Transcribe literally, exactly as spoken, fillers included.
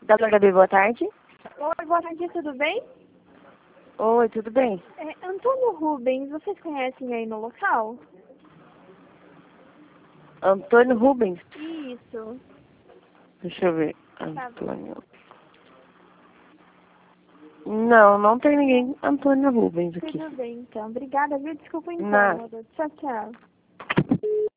W H D, boa tarde. Oi, boa tarde, tudo bem? Oi, tudo bem? É, Antônio Rubens, vocês conhecem aí no local? Antônio Rubens. Isso. Deixa eu ver. Tá. Antônio. Não, não tem ninguém Antônio Rubens aqui. Tudo bem, então. Obrigada, viu? Desculpa o Nada. incômodo. Tchau, tchau.